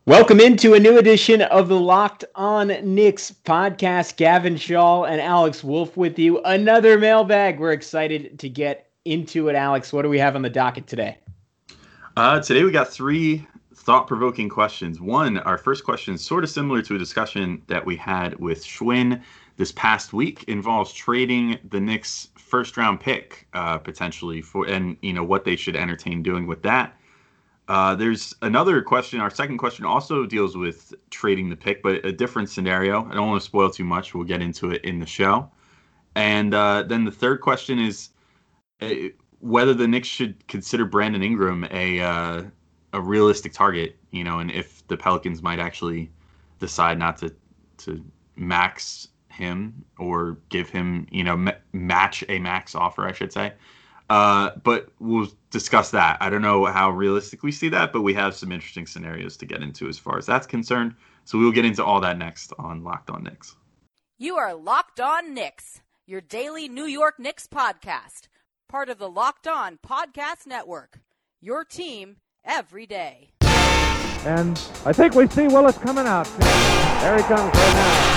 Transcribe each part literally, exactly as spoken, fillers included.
Welcome into a new edition of the Locked On Knicks podcast. Gavin Shaw and Alex Wolf with you. Another mailbag. We're excited to get into it, Alex. What do we have on the docket today? Uh, today we got three thought-provoking questions. One, our first question is sort of similar to a discussion that we had with Schwinn this past week. Involves trading the Knicks' first-round pick uh, potentially for, and you know what they should entertain doing with that. Uh, there's another question. Our second question also deals with trading the pick, but a different scenario. I don't want to spoil too much. We'll get into it in the show. And uh, then the third question is uh, whether the Knicks should consider Brandon Ingram a uh, a realistic target, you know, and if the Pelicans might actually decide not to to max him or give him, you know, ma- match a max offer, I should say. Uh, but we'll discuss that. I don't know how realistic we see that, but we have some interesting scenarios to get into as far as that's concerned. So we will get into all that next on Locked On Knicks. You are Locked On Knicks, your daily New York Knicks podcast, part of the Locked On Podcast Network, your team every day. And I think we see Willis coming out. There he comes right now.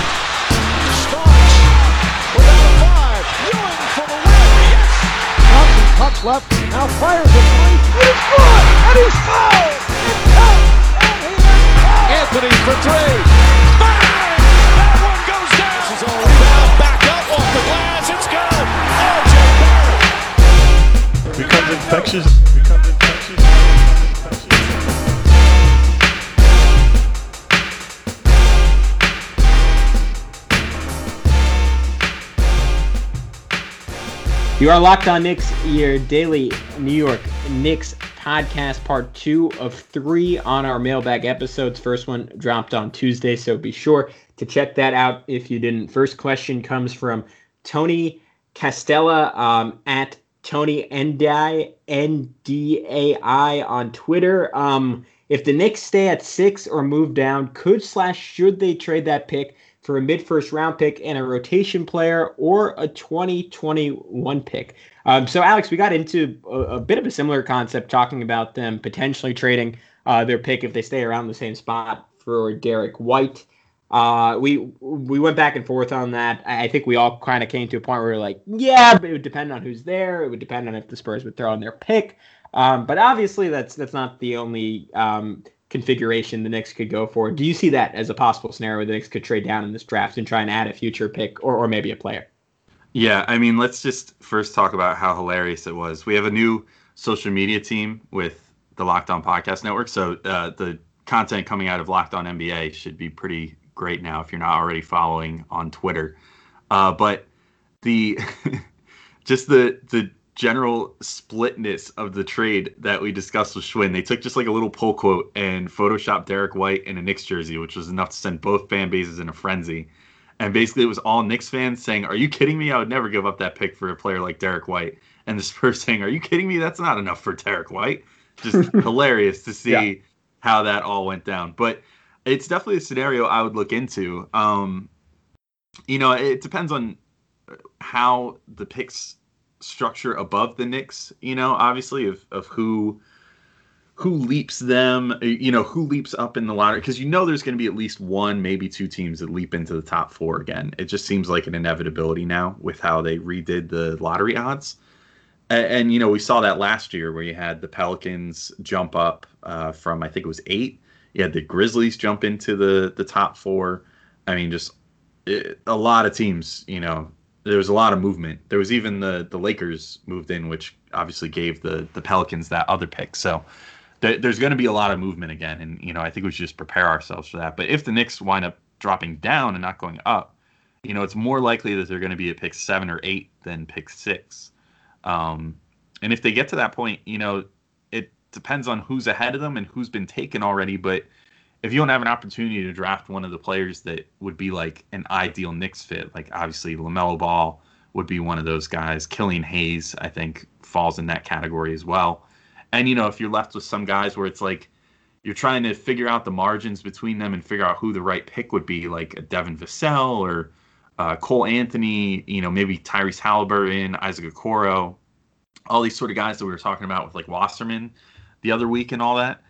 Starks without a five. Ewing for the win. Yes! Thompson cuts left. Now fires a three. And he's good! And he's fouled! It counts! And he is fouled! Anthony for three. Bang! That one goes down. This is all about. Back up off the glass. It's good. R J Barrett. Becomes infectious. Becomes infectious. You are Locked On Knicks, your daily New York Knicks podcast, part two of three on our mailbag episodes. First one dropped on Tuesday, so be sure to check that out if you didn't. First question comes from Tony Castella um, at Tony Ndai, N D A I on Twitter. Um, if the Knicks stay at six or move down, could slash should they trade that pick for a mid-first round pick and a rotation player or a twenty twenty-one pick? Um, so, Alex, we got into a, a bit of a similar concept talking about them potentially trading uh, their pick if they stay around the same spot for Derek White. Uh, we we went back and forth on that. I think we all kind of came to a point where we were like, yeah, but it would depend on who's there. It would depend on if the Spurs would throw in their pick. Um, but obviously, that's that's not the only um, configuration the Knicks could go for. Do you see that as a possible scenario where the Knicks could trade down in this draft and try and add a future pick or, or maybe a player? Yeah, I mean, let's just first talk about how hilarious it was. We have a new social media team with the Locked On Podcast Network, so uh, the content coming out of Locked On N B A should be pretty great now if you're not already following on Twitter. Uh, but the just the the general splitness of the trade that we discussed with Schwinn. They took just like a little pull quote and photoshopped Derek White in a Knicks jersey, which was enough to send both fan bases in a frenzy. And basically it was all Knicks fans saying, are you kidding me? I would never give up that pick for a player like Derek White. And the Spurs saying, are you kidding me? That's not enough for Derek White. Just hilarious to see yeah. how that all went down. But it's definitely a scenario I would look into. Um, you know, it depends on how the picks structure above the Knicks, you know, obviously of, of who who leaps them, you know, who leaps up in the lottery, because you know there's going to be at least one, maybe two teams that leap into the top four again. It just seems like an inevitability now with how they redid the lottery odds. And, and you know, we saw that last year where you had the Pelicans jump up uh, from, I think it was eight. You had the Grizzlies jump into the, the top four. I mean, just it, a lot of teams, you know, there was a lot of movement. There was even the, the Lakers moved in, which obviously gave the, the Pelicans that other pick. So th- there's going to be a lot of movement again. And, you know, I think we should just prepare ourselves for that. But if the Knicks wind up dropping down and not going up, you know, it's more likely that they're going to be at pick seven or eight than pick six. Um, and if they get to that point, you know, it depends on who's ahead of them and who's been taken already. But if you don't have an opportunity to draft one of the players that would be like an ideal Knicks fit, like obviously LaMelo Ball would be one of those guys. Killian Hayes, I think, falls in that category as well. And, you know, if you're left with some guys where it's like you're trying to figure out the margins between them and figure out who the right pick would be, like a Devin Vassell or uh, Cole Anthony, you know, maybe Tyrese Halliburton, Isaac Okoro, all these sort of guys that we were talking about with like Wasserman the other week and all that.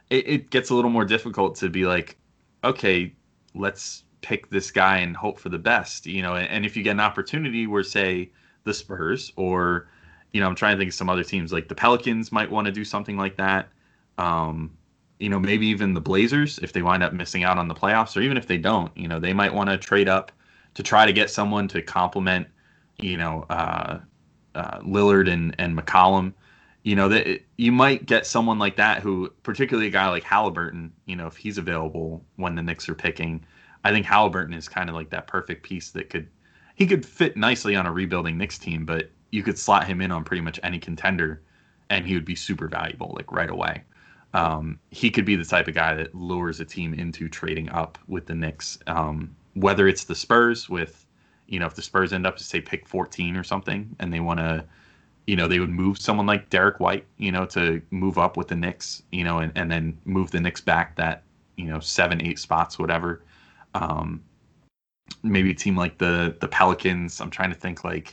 it, it gets a little more difficult to be like, okay, let's pick this guy and hope for the best, you know. And, and if you get an opportunity where, say, the Spurs or, you know, I'm trying to think of some other teams like the Pelicans might want to do something like that. Um, you know, maybe even the Blazers, if they wind up missing out on the playoffs, or even if they don't, you know, they might want to trade up to try to get someone to complement, you know, uh, uh, Lillard and, and McCollum. You know, that you might get someone like that who, particularly a guy like Halliburton, you know, if he's available when the Knicks are picking, I think Halliburton is kind of like that perfect piece that could, he could fit nicely on a rebuilding Knicks team, but you could slot him in on pretty much any contender and he would be super valuable, like right away. Um, he could be the type of guy that lures a team into trading up with the Knicks, um, whether it's the Spurs with, you know, if the Spurs end up to say pick fourteen or something and they want to, you know, they would move someone like Derek White, you know, to move up with the Knicks, you know, and, and then move the Knicks back that, you know, seven, eight spots, whatever. Um, maybe a team like the the Pelicans. I'm trying to think like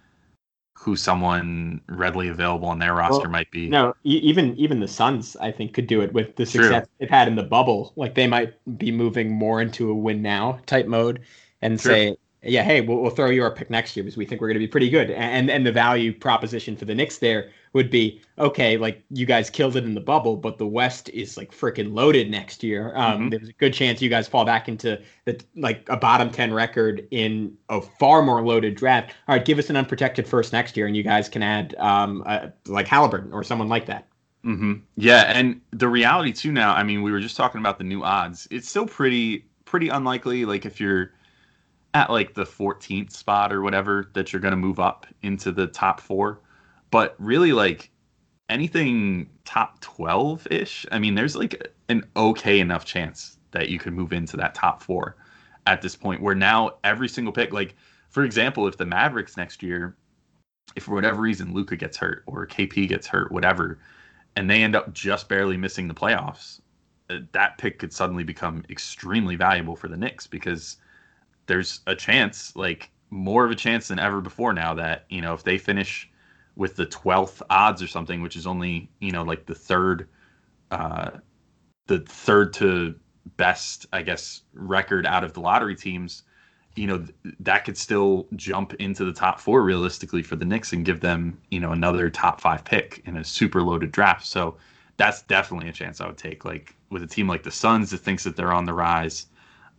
who someone readily available on their roster well, might be. No, e- even even the Suns, I think, could do it with the success True. they've had in the bubble. Like they might be moving more into a win now type mode and True. say, yeah, hey, we'll, we'll throw you our pick next year because we think we're going to be pretty good. And and the value proposition for the Knicks there would be, okay, like you guys killed it in the bubble, but the West is like freaking loaded next year. Um, mm-hmm. There's a good chance you guys fall back into the like a bottom ten record in a far more loaded draft. All right, give us an unprotected first next year, and you guys can add um uh, like Halliburton or someone like that. Mm-hmm. Yeah, and the reality too now, I mean, we were just talking about the new odds. It's still pretty pretty unlikely. Like if you're at like the fourteenth spot or whatever, that you're going to move up into the top four. But really, like anything top twelve-ish, I mean, there's like an okay enough chance that you could move into that top four at this point, where now every single pick, like, for example, if the Mavericks next year, if for whatever reason Luka gets hurt or K P gets hurt, whatever, and they end up just barely missing the playoffs, that pick could suddenly become extremely valuable for the Knicks because there's a chance, like more of a chance than ever before now, that, you know, if they finish with the twelfth odds or something, which is only, you know, like the third, uh, the third to best, I guess, record out of the lottery teams, you know, th- that could still jump into the top four realistically for the Knicks and give them, you know, another top five pick in a super loaded draft. So that's definitely a chance I would take. Like with a team like the Suns that thinks that they're on the rise,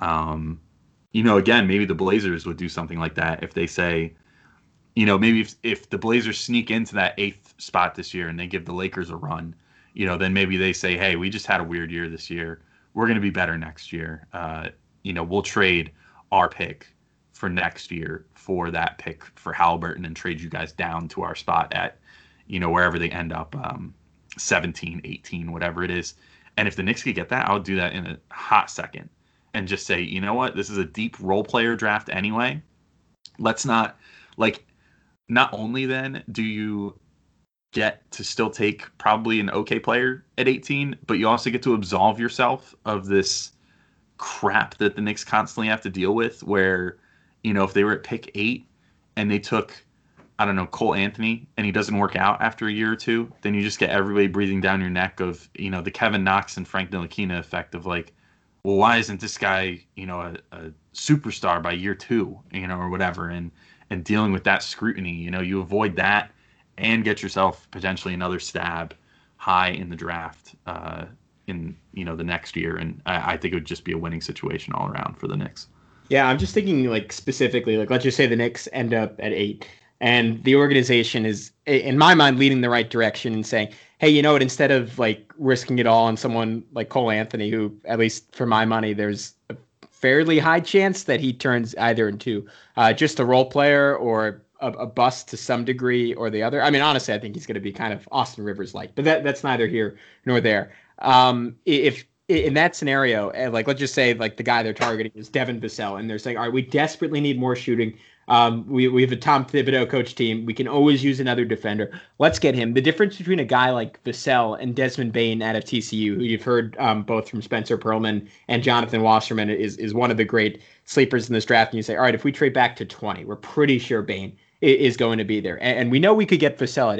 um, you know, again, maybe the Blazers would do something like that if they say, you know, maybe if, if the Blazers sneak into that eighth spot this year and they give the Lakers a run, you know, then maybe they say, hey, we just had a weird year this year. We're going to be better next year. Uh, you know, we'll trade our pick for next year for that pick for Halliburton and trade you guys down to our spot at, you know, wherever they end up, um, seventeen, eighteen, whatever it is. And if the Knicks could get that, I would do that in a hot second and just say, you know what, this is a deep role player draft anyway. Let's not, like, not only then do you get to still take probably an okay player at eighteen, but you also get to absolve yourself of this crap that the Knicks constantly have to deal with where, you know, if they were at pick eight and they took, I don't know, Cole Anthony and he doesn't work out after a year or two, then you just get everybody breathing down your neck of, you know, the Kevin Knox and Frank Ntilikina effect of like, well, why isn't this guy, you know, a, a superstar by year two, you know, or whatever, and and dealing with that scrutiny, you know, you avoid that and get yourself potentially another stab high in the draft uh, in, you know, the next year. And I, I think it would just be a winning situation all around for the Knicks. Yeah, I'm just thinking like specifically, like let's just say the Knicks end up at eight and the organization is, in my mind, leading the right direction and saying, hey, you know what, instead of like risking it all on someone like Cole Anthony, who, at least for my money, there's a fairly high chance that he turns either into uh, just a role player or a, a bust to some degree or the other. I mean, honestly, I think he's going to be kind of Austin Rivers-like, but that that's neither here nor there. Um, if in that scenario, like let's just say like the guy they're targeting is Devin Vassell, and they're saying, all right, we desperately need more shooting. Um, we, we have a Tom Thibodeau coach team. We can always use another defender. Let's get him. The difference between a guy like Vassell and Desmond Bane out of T C U, who you've heard um, both from Spencer Pearlman and Jonathan Wasserman, is, is one of the great sleepers in this draft. And you say, all right, if we trade back to twenty, we're pretty sure Bane is going to be there. And, and we know we could get Vassell at eight.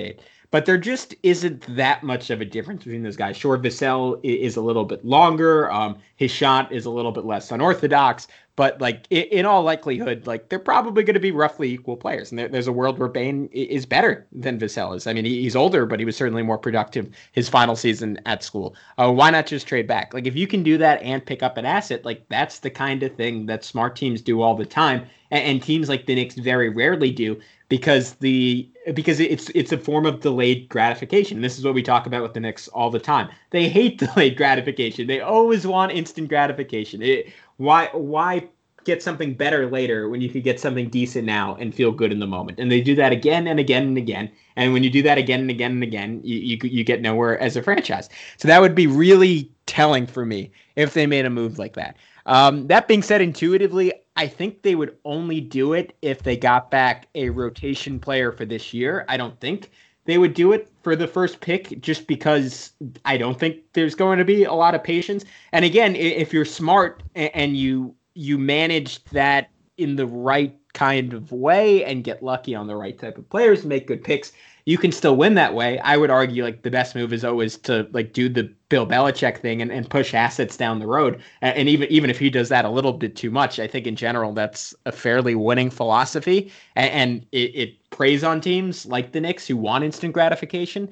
but there just isn't that much of a difference between those guys. Sure, Vassell is a little bit longer. Um, his shot is a little bit less unorthodox, but like in all likelihood, like they're probably going to be roughly equal players. And there, there's a world where Bane is better than Vassell is. I mean, he's older, but he was certainly more productive his final season at school. Uh, why not just trade back? Like if you can do that and pick up an asset, like that's the kind of thing that smart teams do all the time, and, and teams like the Knicks very rarely do. Because the because it's it's a form of delayed gratification. This is what we talk about with the Knicks all the time. They hate delayed gratification. They always want instant gratification. It, why why get something better later when you could get something decent now and feel good in the moment? And they do that again and again and again. And when you do that again and again and again, you you, you get nowhere as a franchise. So that would be really telling for me if they made a move like that. Um, that being said, intuitively, I think they would only do it if they got back a rotation player for this year. I don't think they would do it for the first pick just because I don't think there's going to be a lot of patience. And again, if you're smart and you you manage that in the right kind of way and get lucky on the right type of players, make good picks, you can still win that way. I would argue like the best move is always to like do the Bill Belichick thing and, and push assets down the road. And, and even even if he does that a little bit too much, I think in general that's a fairly winning philosophy. And, and it, it preys on teams like the Knicks who want instant gratification.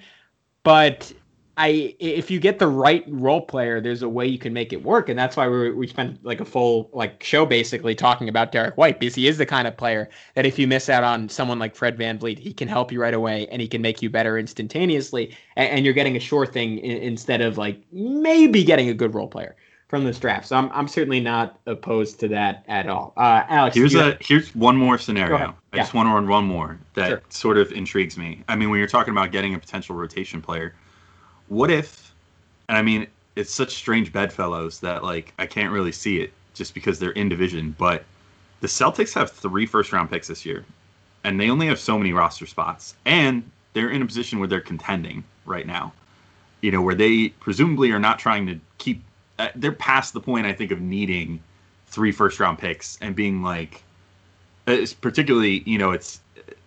But I if you get the right role player, there's a way you can make it work. And that's why we we spent like a full like show basically talking about Derek White, because he is the kind of player that if you miss out on someone like Fred VanVleet, he can help you right away and he can make you better instantaneously. And, and you're getting a sure thing in, instead of like maybe getting a good role player from this draft. So I'm I'm certainly not opposed to that at all. Uh, Alex, here's a have... here's one more scenario. I yeah. just want to run one more that sure. sort of intrigues me. I mean, when you're talking about getting a potential rotation player, what if, and I mean, it's such strange bedfellows that, like, I can't really see it just because they're in division, but the Celtics have three first-round picks this year, and they only have so many roster spots, and they're in a position where they're contending right now, you know, where they presumably are not trying to keep, uh, they're past the point, I think, of needing three first-round picks and being like, it's particularly, you know, it's,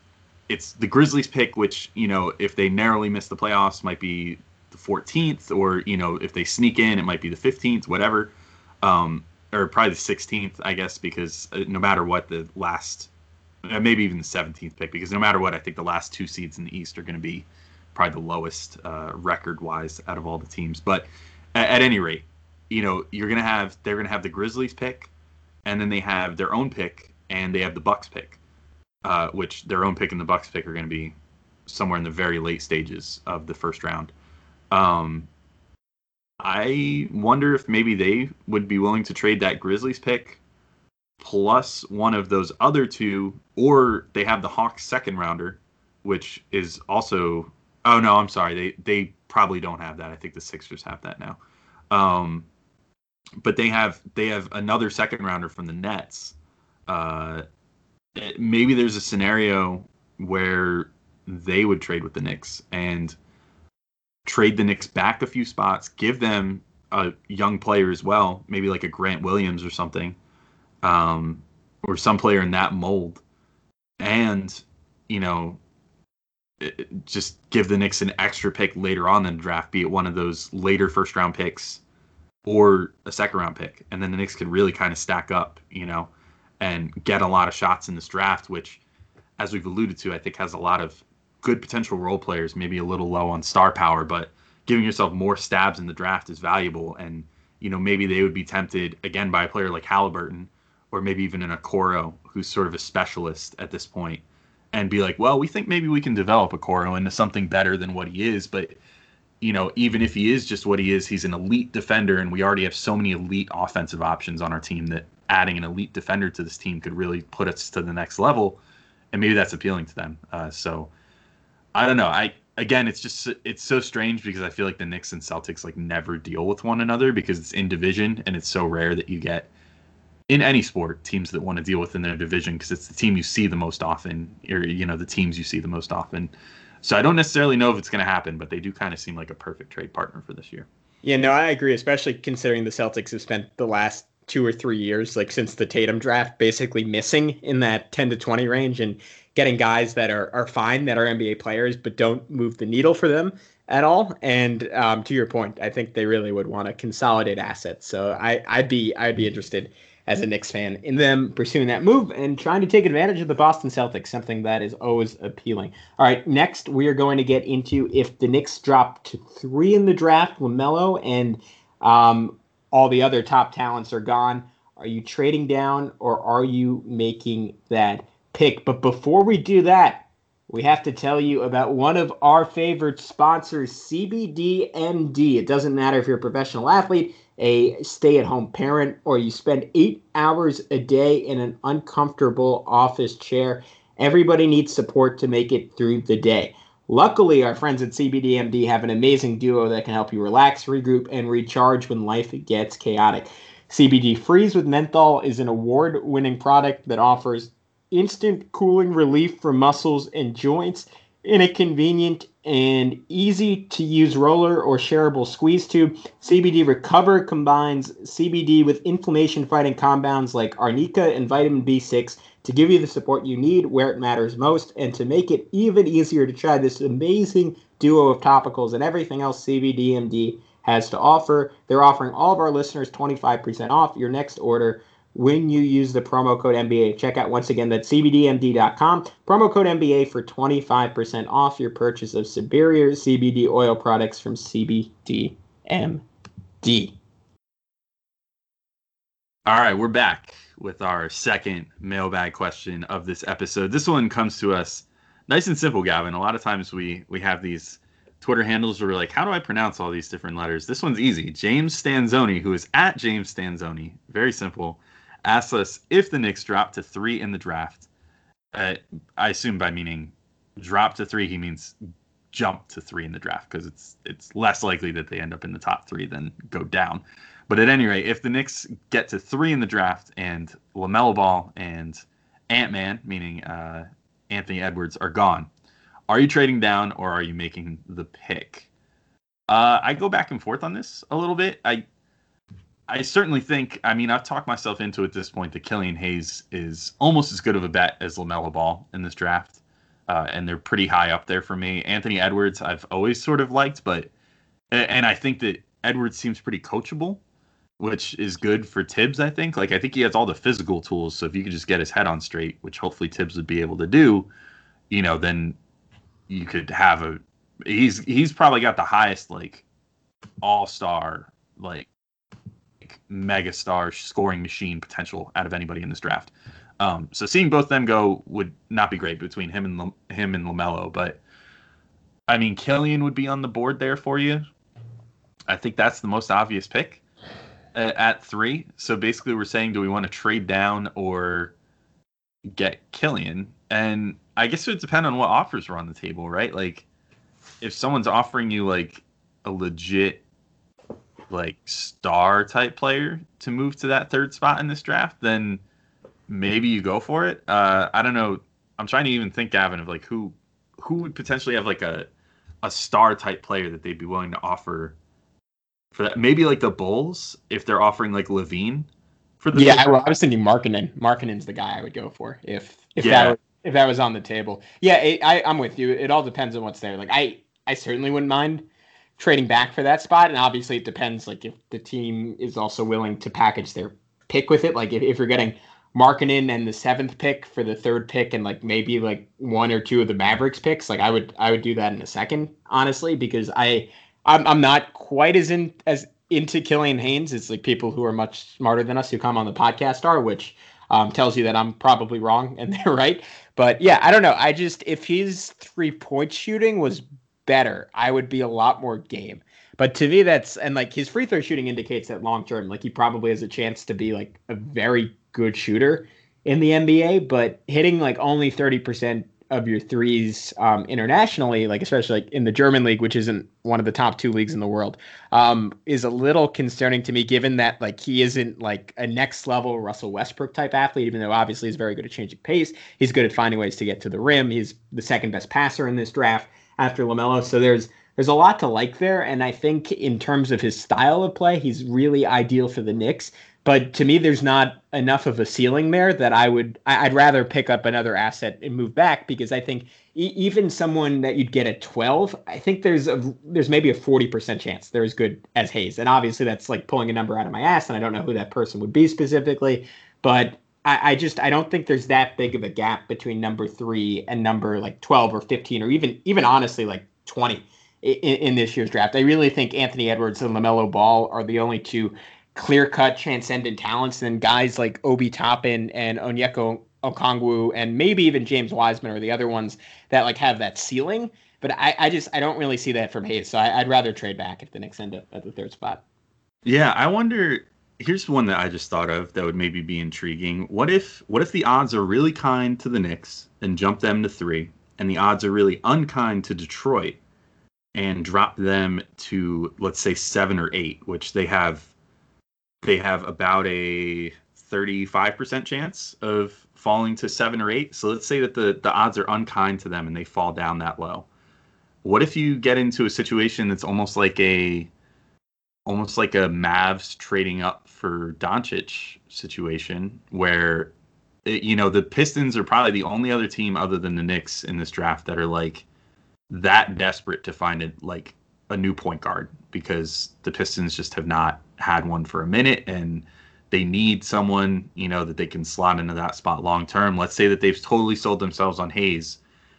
it's the Grizzlies pick, which, you know, if they narrowly miss the playoffs, might be the fourteenth, or, you know, if they sneak in, it might be the fifteenth, whatever, um, or probably the sixteenth, I guess, because no matter what, the last, maybe even the seventeenth pick, because no matter what, I think the last two seeds in the East are going to be probably the lowest uh, record-wise out of all the teams. But at, at any rate, you know, you're going to have, they're going to have the Grizzlies pick, and then they have their own pick, and they have the Bucks pick, uh, which their own pick and the Bucks pick are going to be somewhere in the very late stages of the first round. Um, I wonder if maybe they would be willing to trade that Grizzlies pick plus one of those other two, or they have the Hawks second rounder, which is also, oh no, I'm sorry. They, they probably don't have that. I think the Sixers have that now. Um, but they have, they have another second rounder from the Nets. Uh, maybe there's a scenario where they would trade with the Knicks and trade the Knicks back a few spots, give them a young player as well, maybe like a Grant Williams or something, um, or some player in that mold, and, you know, it, just give the Knicks an extra pick later on in the draft, be it one of those later first round picks or a second round pick, and then the Knicks could really kind of stack up, you know, and get a lot of shots in this draft, which, as we've alluded to, I think has a lot of good potential role players, maybe a little low on star power, but giving yourself more stabs in the draft is valuable. And, you know, maybe they would be tempted again by a player like Halliburton, or maybe even an Okoro, who's sort of a specialist at this point, and be like, well, we think maybe we can develop Okoro into something better than what he is. But, you know, even if he is just what he is, he's an elite defender, and we already have so many elite offensive options on our team that adding an elite defender to this team could really put us to the next level. And maybe that's appealing to them. Uh, so, I don't know. I again, it's just it's so strange because I feel like the Knicks and Celtics like never deal with one another because it's in division, and it's so rare that you get in any sport teams that want to deal within their division because it's the team you see the most often, or you know the teams you see the most often. So I don't necessarily know if it's going to happen, but they do kind of seem like a perfect trade partner for this year. Yeah, no, I agree, especially considering the Celtics have spent the last two or three years, like since the Tatum draft, basically missing in that ten to twenty range and getting guys that are are fine, that are N B A players, but don't move the needle for them at all. And um, to your point, I think they really would want to consolidate assets. So I, I'd be I'd be interested as a Knicks fan in them pursuing that move and trying to take advantage of the Boston Celtics, something that is always appealing. All right, next we are going to get into if the Knicks drop to three in the draft, LaMelo and um, all the other top talents are gone. Are you trading down or are you making that pick? But before we do that, we have to tell you about one of our favorite sponsors, C B D M D. It doesn't matter if you're a professional athlete, a stay-at-home parent, or you spend eight hours a day in an uncomfortable office chair. Everybody needs support to make it through the day. Luckily, our friends at C B D M D have an amazing duo that can help you relax, regroup, and recharge when life gets chaotic. C B D Freeze with Menthol is an award-winning product that offers instant cooling relief for muscles and joints in a convenient and easy-to-use roller or shareable squeeze tube. C B D Recover combines C B D with inflammation-fighting compounds like arnica and vitamin B six to give you the support you need where it matters most, and to make it even easier to try this amazing duo of topicals and everything else C B D M D has to offer. They're offering all of our listeners twenty-five percent off your next order when you use the promo code N B A. Check out, once again, that's C B D M D dot com. Promo code N B A for twenty-five percent off your purchase of superior C B D oil products from C B D M D. All right, we're back with our second mailbag question of this episode. This one comes to us nice and simple, Gavin. A lot of times we we have these Twitter handles where we're like, how do I pronounce all these different letters? This one's easy. James Stanzoni, who is at James Stanzoni, very simple, asks us if the Knicks drop to three in the draft. Uh, I assume by meaning drop to three, he means jump to three in the draft, because it's it's less likely that they end up in the top three than go down. But at any rate, if the Knicks get to three in the draft and LaMelo Ball and Ant-Man, meaning uh, Anthony Edwards, are gone, are you trading down or are you making the pick? Uh, I go back and forth on this a little bit. I I certainly think, I mean, I've talked myself into at this point that Killian Hayes is almost as good of a bet as LaMelo Ball in this draft. Uh, and they're pretty high up there for me. Anthony Edwards, I've always sort of liked, but, and I think that Edwards seems pretty coachable, which is good for Tibbs, I think. Like, I think he has all the physical tools. So if you could just get his head on straight, which hopefully Tibbs would be able to do, you know, then you could have a, he's, he's probably got the highest, like, all-star, like, megastar scoring machine potential out of anybody in this draft. Um, so seeing both them go would not be great between him and Lam- him and LaMelo, but I mean, Killian would be on the board there for you. I think that's the most obvious pick uh, at three. So basically we're saying, do we want to trade down or get Killian? And I guess it would depend on what offers are on the table, right? Like if someone's offering you like a legit like star type player to move to that third spot in this draft, then maybe you go for it. Uh, I don't know. I'm trying to even think, Gavin, of like who who would potentially have like a a star type player that they'd be willing to offer for that. Maybe like the Bulls, if they're offering like Levine for the yeah. Well, I was thinking Markkanen. Markkanen's the guy I would go for if if yeah. that was, if that was on the table. Yeah, it, I I'm with you. It all depends on what's there. Like I I certainly wouldn't mind trading back for that spot, and obviously it depends like if the team is also willing to package their pick with it. Like if, if you're getting Markkanen and the seventh pick for the third pick and like maybe like one or two of the Mavericks picks, like I would I would do that in a second, honestly, because I I'm, I'm not quite as in as into Killian Hayes. It's like people who are much smarter than us who come on the podcast are, which um, tells you that I'm probably wrong and they're right. But yeah, I don't know. I just, if his three point shooting was better, I would be a lot more game. But to me, that's, and like his free throw shooting indicates that long term, like he probably has a chance to be like a very good shooter in the N B A, but hitting like only thirty percent of your threes um, internationally, like especially like in the German league, which isn't one of the top two leagues in the world, um, is a little concerning to me, given that like he isn't like a next level Russell Westbrook type athlete, even though obviously he's very good at changing pace. He's good at finding ways to get to the rim. He's the second best passer in this draft after LaMelo. So there's there's a lot to like there. And I think in terms of his style of play, he's really ideal for the Knicks. But to me, there's not enough of a ceiling there that I would, I'd rather pick up another asset and move back, because I think e- even someone that you'd get at twelve, I think there's a, there's maybe a forty percent chance they're as good as Hayes. And obviously that's like pulling a number out of my ass, and I don't know who that person would be specifically, but I, I just, I don't think there's that big of a gap between number three and number like twelve or fifteen, or even, even honestly like twenty in, in this year's draft. I really think Anthony Edwards and LaMelo Ball are the only two clear-cut, transcendent talents, and guys like Obi Toppin and Onyeka Okongwu and maybe even James Wiseman are the other ones that like have that ceiling. But I, I just I don't really see that from Hayes, so I, I'd rather trade back if the Knicks end up at the third spot. Yeah, I wonder. Here's one that I just thought of that would maybe be intriguing. What if what if the odds are really kind to the Knicks and jump them to three, and the odds are really unkind to Detroit and drop them to, let's say, seven or eight, which they have. They have about a thirty-five percent chance of falling to seven or eight. So let's say that the, the odds are unkind to them and they fall down that low. What if you get into a situation that's almost like a almost like a Mavs trading up for Doncic situation, where it, you know, the Pistons are probably the only other team other than the Knicks in this draft that are like that desperate to find it like a new point guard, because the Pistons just have not had one for a minute, and they need someone, you know, that they can slot into that spot long term. Let's say that they've totally sold themselves on Hayes.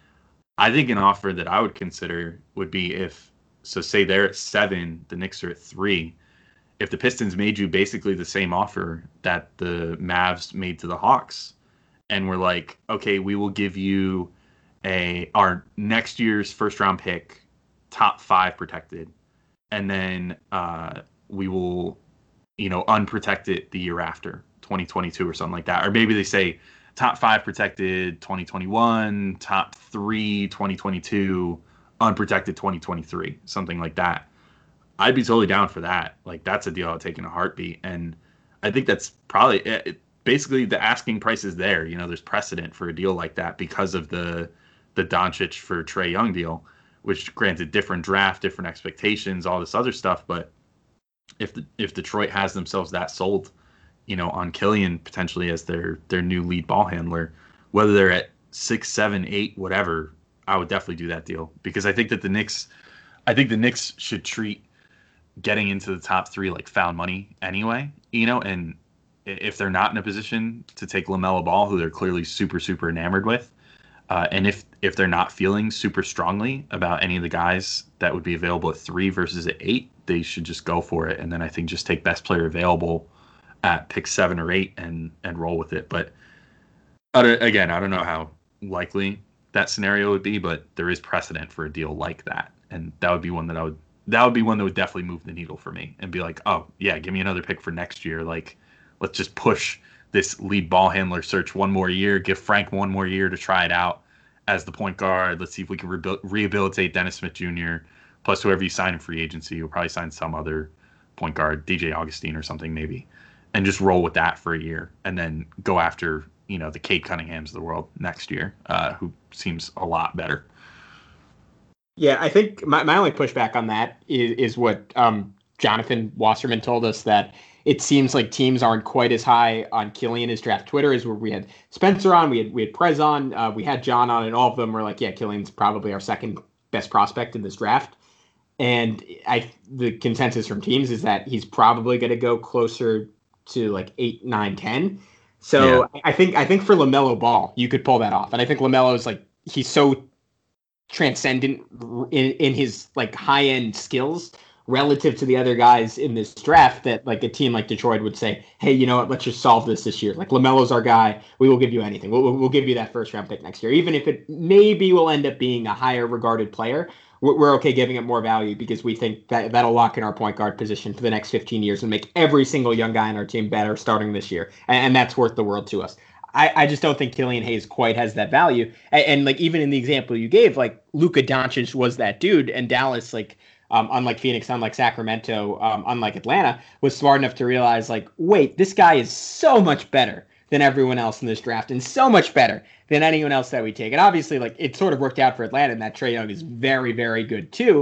I think an offer that I would consider would be if, so say they're at seven, the Knicks are at three. If the Pistons made you basically the same offer that the Mavs made to the Hawks, and we're like, okay, we will give you a our next year's first round pick, top five protected, and then uh, we will, you know, unprotect it the year after, twenty twenty-two or something like that. Or maybe they say top five protected twenty twenty-one, top three twenty twenty-two, unprotected twenty twenty-three, something like that. I'd be totally down for that. Like, that's a deal I'll take in a heartbeat. And I think that's probably it, basically the asking price is there. You know, there's precedent for a deal like that because of the the Doncic for Trae Young deal, which granted different draft, different expectations, all this other stuff. But if the, if Detroit has themselves that sold, you know, on Killian potentially as their their new lead ball handler, whether they're at six, seven, eight, whatever, I would definitely do that deal, because I think that the Knicks, I think the Knicks should treat getting into the top three like found money anyway, you know, and if they're not in a position to take LaMelo Ball, who they're clearly super, super enamored with, uh, and if if they're not feeling super strongly about any of the guys that would be available at three versus at eight, they should just go for it. And then I think just take best player available at pick seven or eight and and roll with it. But I don't, again, I don't know how likely that scenario would be, but there is precedent for a deal like that, and that would be one that I would that would be one that would definitely move the needle for me and be like, oh yeah, give me another pick for next year. Like, let's just push this lead ball handler search one more year, give Frank one more year to try it out as the point guard. Let's see if we can re- rehabilitate Dennis Smith Junior Plus whoever you sign in free agency, you'll probably sign some other point guard, D J Augustine or something maybe, and just roll with that for a year and then go after, you know, the Cade Cunninghams of the world next year, uh, who seems a lot better. Yeah, I think my, my only pushback on that is, is what um, Jonathan Wasserman told us, that it seems like teams aren't quite as high on Killian as draft Twitter is, where we had Spencer on, we had we had Prez on, uh, we had John on, and all of them were like, yeah, Killian's probably our second best prospect in this draft. And I the consensus from teams is that he's probably going to go closer to like eight, nine, ten. So yeah. I think I think for LaMelo Ball, you could pull that off. And I think LaMelo is like, he's so transcendent in, in his like high end skills relative to the other guys in this draft that like a team like Detroit would say, hey, you know what, let's just solve this this year. Like, LaMelo's our guy. We will give you anything. We'll, we'll give you that first round pick next year. Even if it maybe will end up being a higher regarded player, we're, we're okay giving it more value because we think that that'll lock in our point guard position for the next fifteen years and make every single young guy on our team better starting this year. And, and that's worth the world to us. I, I just don't think Killian Hayes quite has that value. And, and like, even in the example you gave, like Luka Doncic was that dude, and Dallas, like, Um, unlike Phoenix, unlike Sacramento, um, unlike Atlanta, was smart enough to realize, like, wait, this guy is so much better than everyone else in this draft and so much better than anyone else that we take. And obviously, like, it sort of worked out for Atlanta, and that Trae Young is very, very good too.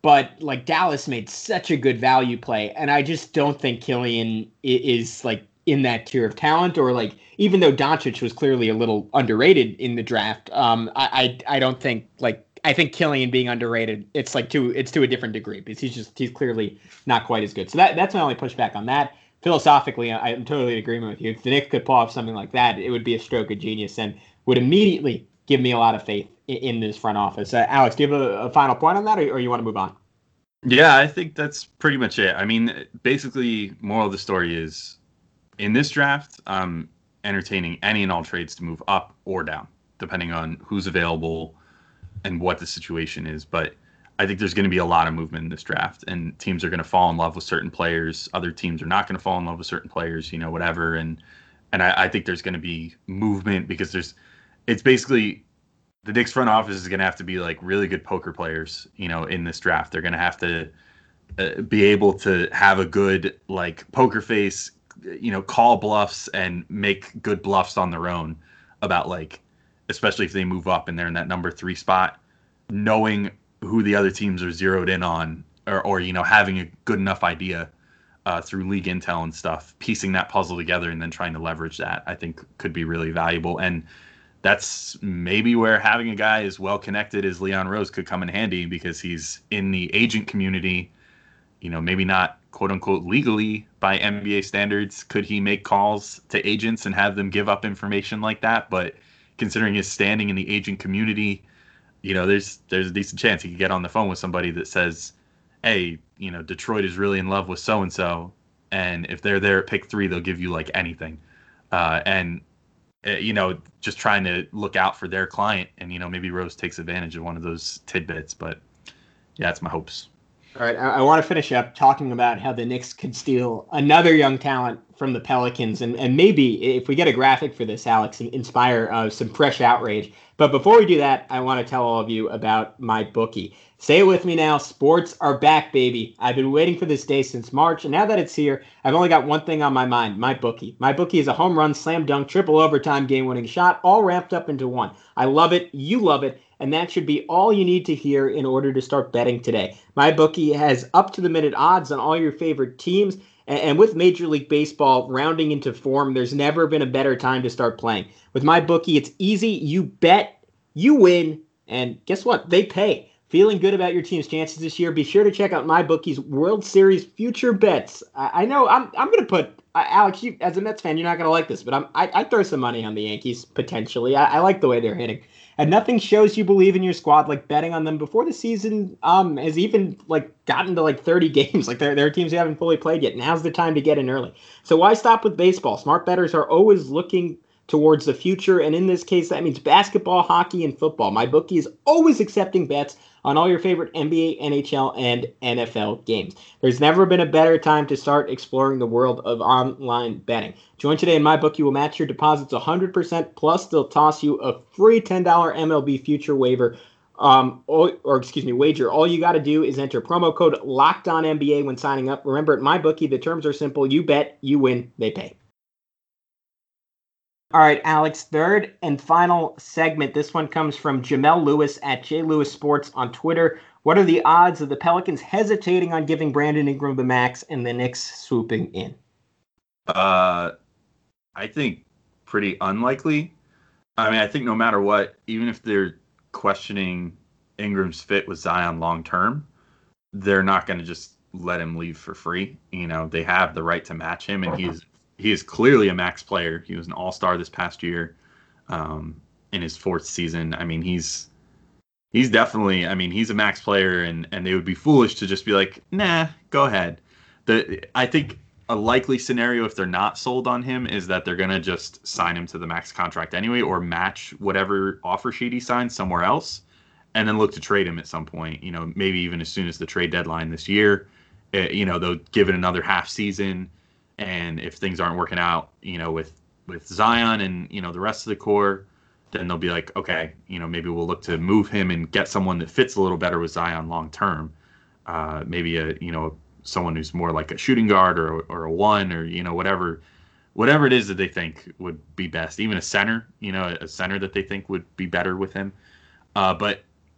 but like Dallas made such a good value play, and I just don't think Killian is like in that tier of talent, or like even though Doncic was clearly a little underrated in the draft, um, I I, I don't think like I think Killian being underrated, it's like to it's to a different degree because he's just he's clearly not quite as good. So that that's my only pushback on that. Philosophically, I'm totally in agreement with you. If the Knicks could pull off something like that, it would be a stroke of genius and would immediately give me a lot of faith in, in this front office. Uh, Alex, do you have a, a final point on that, or, or you want to move on? Yeah, I think that's pretty much it. I mean, basically, moral of the story is, in this draft, I'm entertaining any and all trades to move up or down, depending on who's available and what the situation is. But I think there's going to be a lot of movement in this draft, and teams are going to fall in love with certain players. Other teams are not going to fall in love with certain players, you know, whatever. And and I, I think there's going to be movement because there's, it's basically, the Knicks front office is going to have to be like really good poker players, you know, in this draft. They're going to have to uh, be able to have a good like poker face, you know, call bluffs and make good bluffs on their own about like, especially if they move up and they're in that number three spot, knowing who the other teams are zeroed in on, or, or you know, having a good enough idea uh, through league intel and stuff, piecing that puzzle together and then trying to leverage that, I think could be really valuable. And that's maybe where having a guy as well connected as Leon Rose could come in handy, because he's in the agent community, you know, maybe not quote unquote legally by N B A standards. Could he make calls to agents and have them give up information like that? But considering his standing in the agent community, you know, there's there's a decent chance he could get on the phone with somebody that says, hey, you know, Detroit is really in love with so-and-so, and if they're there at pick three, they'll give you like anything. Uh, and you know, just trying to look out for their client, and you know, maybe Rose takes advantage of one of those tidbits. But yeah, that's my hopes. All right, I, I want to finish up talking about how the Knicks could steal another young talent from the Pelicans, and and maybe if we get a graphic for this, Alex, inspire uh, some fresh outrage. But before we do that, I want to tell all of you about MyBookie. Say it with me now. Sports are back, baby. I've been waiting for this day since March, and now that it's here, I've only got one thing on my mind, MyBookie. MyBookie is a home run, slam dunk, triple overtime game-winning shot, all wrapped up into one. I love it. You love it. And that should be all you need to hear in order to start betting today. MyBookie has up-to-the-minute odds on all your favorite teams, and with Major League Baseball rounding into form, there's never been a better time to start playing. With MyBookie, it's easy. You bet, you win, and guess what? They pay. Feeling good about your team's chances this year? Be sure to check out MyBookie's World Series future bets. I, I know I'm I'm going to put uh, Alex. You, as a Mets fan, you're not going to like this, but I'm I I throw some money on the Yankees potentially. I, I like the way they're hitting, and nothing shows you believe in your squad like betting on them before the season um has even like gotten to like thirty games. Like there there are teams who haven't fully played yet. Now's the time to get in early. So why stop with baseball? Smart bettors are always looking towards the future, and in this case, that means basketball, hockey, and football. MyBookie is always accepting bets on all your favorite N B A, N H L, and N F L games. There's never been a better time to start exploring the world of online betting. Join today and MyBookie will match your deposits one hundred percent, plus they'll toss you a free ten dollars M L B future waiver, um, or, or excuse me, wager. All you got to do is enter promo code LOCKEDONNBA when signing up. Remember, at MyBookie, the terms are simple. You bet, you win, they pay. All right, Alex, third and final segment. This one comes from Jamel Lewis at J Lewis Sports on Twitter. What are the odds of the Pelicans hesitating on giving Brandon Ingram the max and the Knicks swooping in? Uh, I think pretty unlikely. I mean, I think no matter what, even if they're questioning Ingram's fit with Zion long term, they're not going to just let him leave for free. You know, they have the right to match him, and he's He is clearly a max player. He was an all-star this past year um, in his fourth season. I mean, he's he's definitely, I mean, he's a max player, and, and they would be foolish to just be like, nah, go ahead. The I think a likely scenario, if they're not sold on him, is that they're going to just sign him to the max contract anyway, or match whatever offer sheet he signs somewhere else, and then look to trade him at some point, you know, maybe even as soon as the trade deadline this year. Uh, you know, they'll give it another half season. And if things aren't working out, you know, with, with Zion and, you know, the rest of the core, then they'll be like, okay, you know, maybe we'll look to move him and get someone that fits a little better with Zion long term. Uh, maybe a, you know, someone who's more like a shooting guard or or a one or, you know, whatever, whatever it is that they think would be best. Even a center, you know, a center that they think would be better with him. Uh, but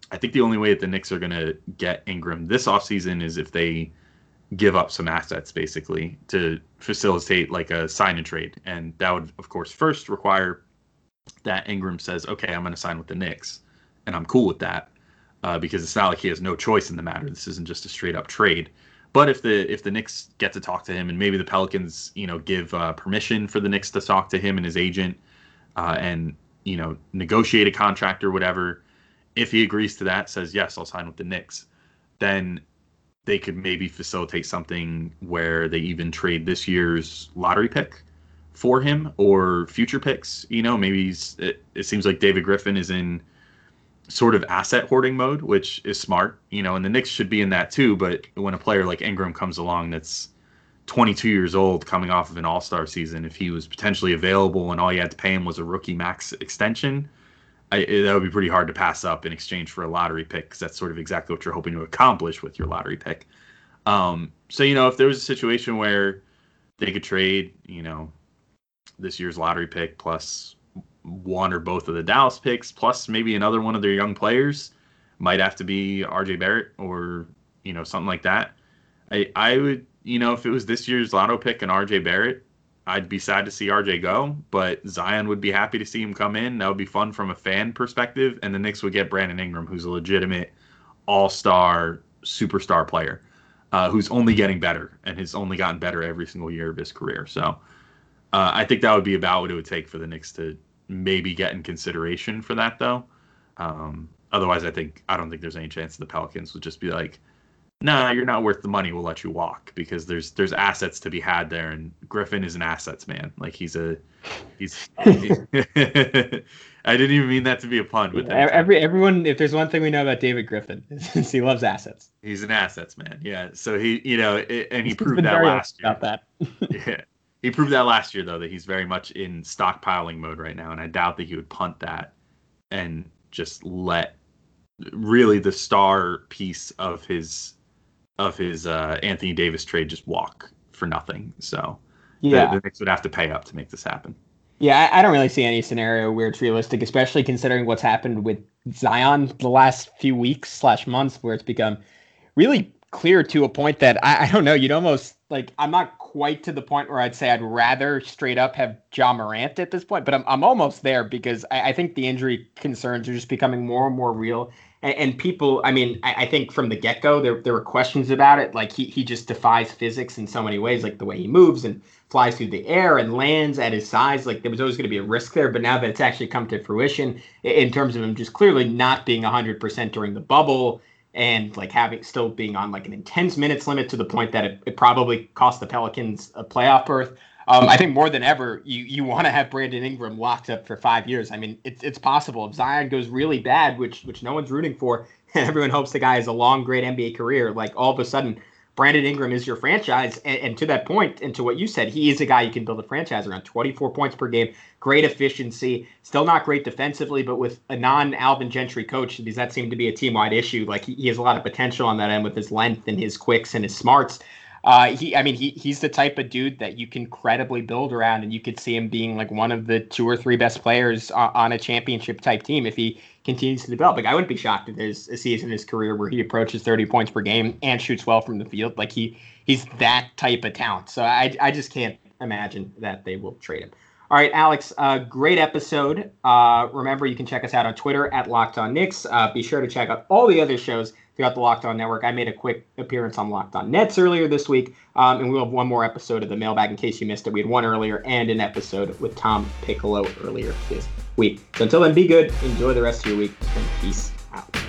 I think the only way that the Knicks are going to get Ingram this offseason is if they give up some assets, basically, to facilitate like a sign and trade. And that would, of course, first require that Ingram says, okay, I'm going to sign with the Knicks. And I'm cool with that uh, because it's not like he has no choice in the matter. This isn't just a straight up trade. But if the if the Knicks get to talk to him, and maybe the Pelicans, you know, give uh, permission for the Knicks to talk to him and his agent uh, and, you know, negotiate a contract or whatever, if he agrees to that, says, yes, I'll sign with the Knicks, then they could maybe facilitate something where they even trade this year's lottery pick for him or future picks. You know, maybe he's, it, it seems like David Griffin is in sort of asset hoarding mode, which is smart, you know, and the Knicks should be in that too. But when a player like Ingram comes along that's twenty-two years old, coming off of an all-star season, if he was potentially available and all you had to pay him was a rookie max extension, I, that would be pretty hard to pass up in exchange for a lottery pick, because that's sort of exactly what you're hoping to accomplish with your lottery pick. Um, so, you know, if there was a situation where they could trade, you know, this year's lottery pick plus one or both of the Dallas picks, plus maybe another one of their young players, might have to be R J Barrett or, you know, something like that. I, I would, you know, if it was this year's lotto pick and R J Barrett, I'd be sad to see R J go, but Zion would be happy to see him come in. That would be fun from a fan perspective. And the Knicks would get Brandon Ingram, who's a legitimate all-star, superstar player, uh, who's only getting better and has only gotten better every single year of his career. So uh, I think that would be about what it would take for the Knicks to maybe get in consideration for that, though. Um, otherwise, I think I don't think there's any chance the Pelicans would just be like, nah, you're not worth the money, we'll let you walk, because there's there's assets to be had there, and Griffin is an assets man. Like he's a he's he, I didn't even mean that to be a pun, but yeah, every everyone, if there's one thing we know about David Griffin, is he loves assets. He's an assets man. Yeah. So he, you know, it, and he he's proved that last year. About that. Yeah. He proved that last year though, that he's very much in stockpiling mode right now, and I doubt that he would punt that and just let really the star piece of his of his uh, Anthony Davis trade just walk for nothing. So yeah, the, the Knicks would have to pay up to make this happen. Yeah, I, I don't really see any scenario where it's realistic, especially considering what's happened with Zion the last few weeks slash months, where it's become really clear to a point that I, I don't know. You'd almost like, I'm not quite to the point where I'd say I'd rather straight up have Ja Morant at this point, but I'm I'm almost there, because I, I think the injury concerns are just becoming more and more real. And people, I mean, I, I think from the get-go, there there were questions about it. Like, he, he just defies physics in so many ways, like the way he moves and flies through the air and lands at his size. Like, there was always going to be a risk there. But now that it's actually come to fruition, in terms of him just clearly not being one hundred percent during the bubble and, like, having still being on, like, an intense minutes limit to the point that it, it probably cost the Pelicans a playoff berth. Um, I think more than ever, you, you want to have Brandon Ingram locked up for five years. I mean, it's it's possible. If Zion goes really bad, which which no one's rooting for, and everyone hopes the guy has a long, great N B A career, like all of a sudden, Brandon Ingram is your franchise. And, and to that point, and to what you said, he is a guy you can build a franchise around. twenty-four points per game, great efficiency, still not great defensively, but with a non-Alvin Gentry coach, because that seemed to be a team-wide issue. Like, he, he has a lot of potential on that end with his length and his quicks and his smarts. Uh, he, I mean, he he's the type of dude that you can credibly build around, and you could see him being like one of the two or three best players on, on a championship type team if he continues to develop. Like, I wouldn't be shocked if there's a season in his career where he approaches thirty points per game and shoots well from the field. Like, he he's that type of talent. So I I just can't imagine that they will trade him. All right, Alex, uh, great episode. Uh, remember, you can check us out on Twitter at Locked On Knicks. Uh, be sure to check out all the other shows throughout the Locked On Network. I made a quick appearance on Locked On Nets earlier this week, um, and we'll have one more episode of the Mailbag in case you missed it. We had one earlier and an episode with Tom Piccolo earlier this week. So until then, be good, enjoy the rest of your week, and peace out.